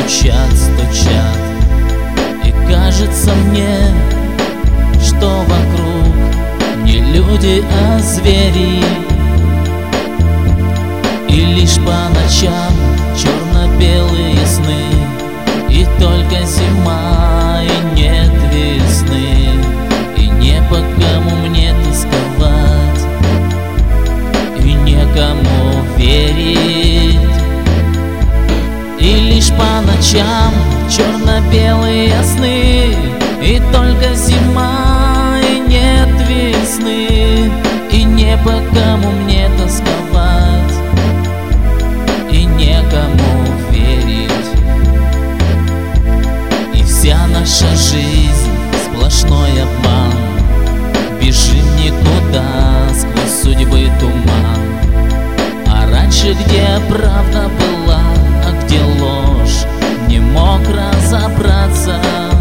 стучат, стучат, и кажется мне, что вокруг не люди, а звери. И лишь по ночам черно-белые сны, и только зима, и нет весны, и не по кому мне тосковать, и некому верить. И лишь по ночам черно-белые сны, и только зима, и нет весны, и не по кому мне тосковать, и некому верить. И вся наша жизнь сплошной обман, бежим никуда сквозь судьбы туман. А раньше где правда была, а где ложь, не мог разобраться.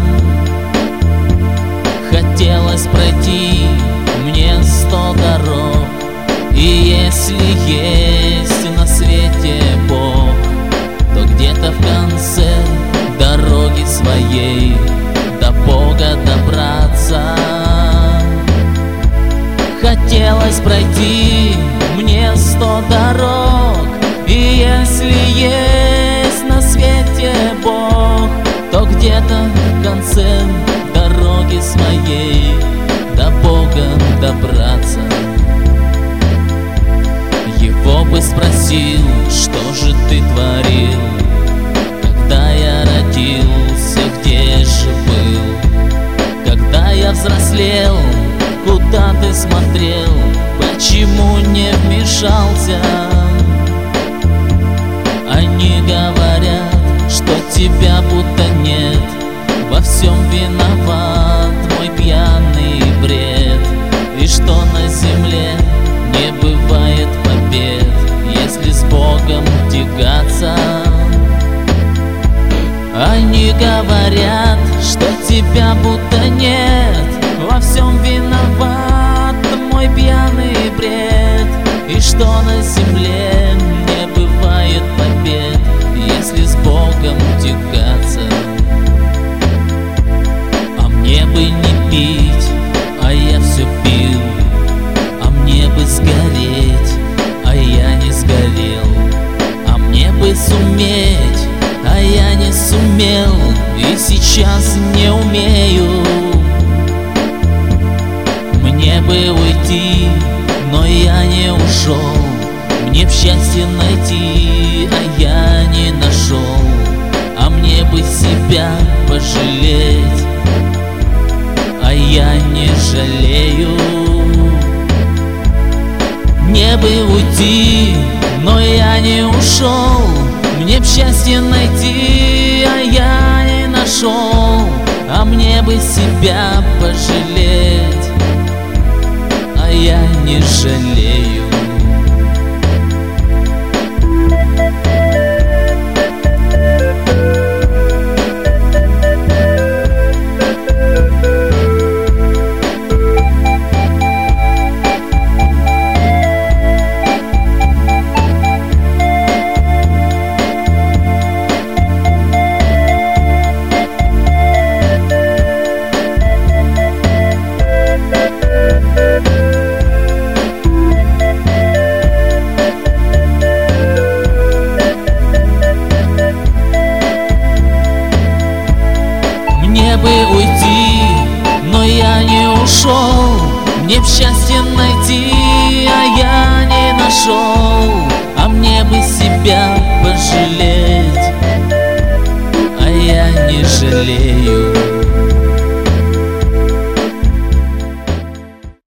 Хотелось пройти мне 100 дорог, и если есть на свете Бог, то где-то в конце дороги своей до Бога добраться. Хотелось пройти мне 100 дорог, и если есть на свете Бог, то где-то в конце дороги своей до Бога добраться. Его бы спросил, что же ты творил, когда я родился, где же был? Когда я взрослел, куда ты смотрел, почему не вмешался? Они говорят, что тебя будто нет, во всем виноват мой пьяный бред, и что на земле не бывает побед, если с Богом тягаться. Они говорят, что тебя будто нет, во всем виноват мой пьяный бред, и что на земле не бывает побед, если с Богом тягаться. А мне бы не пить, а я все пил, а мне бы сгореть, а я не сгорел, а мне бы суметь, а я не сумел, и сейчас не умею. Мне бы уйти, но я не ушел, мне б счастье найти, а я не нашел, а мне бы себя пожалеть, а я не жалею. Мне бы уйти, но я не ушел, мне б счастье найти, а я не нашел, а мне бы себя пожалеть, а я не жалею. Мне бы уйти, но я не ушел, мне б счастье найти, а я не нашел, а мне бы себя пожалеть, а я не жалею.